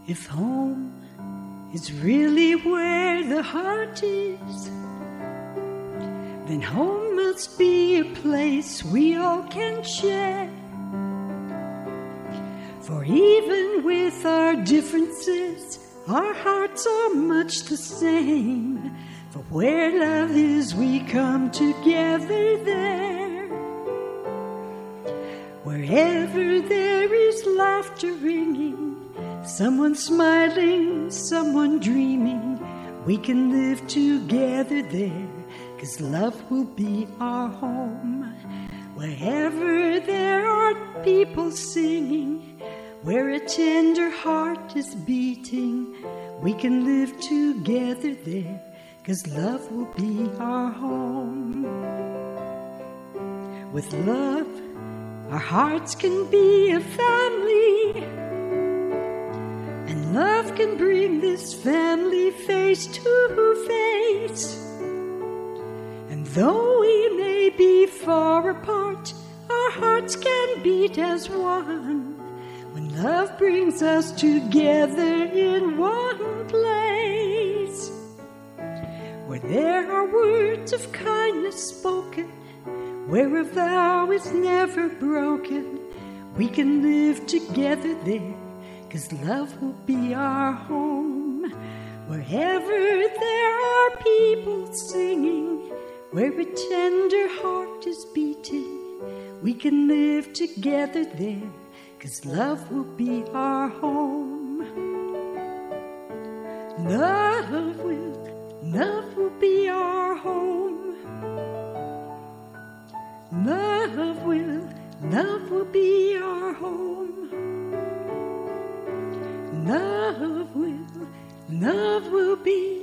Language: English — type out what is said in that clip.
If home is really where the heart is, then home must be a place we all can share. For even with our differences, our hearts are much the same. For where love is, we come together there. Wherever there is laughter ringing, someone smiling, someone dreaming, we can live together there, 'cause love will be our home. Wherever there are people singing, where a tender heart is beating, we can live together there, 'cause love will be our home. With love, our hearts can be a family, and love can bring this family face to face. And though we may be far apart, our hearts can beat as one, when love brings us together in one place. Where there are words of kindness spoken, where a vow is never broken, we can live together there, 'cause love will be our home. Wherever there are people singing, where a tender heart is beating, we can live together there, 'cause love will be our home. Love will be our home. Love will be our home. Love will be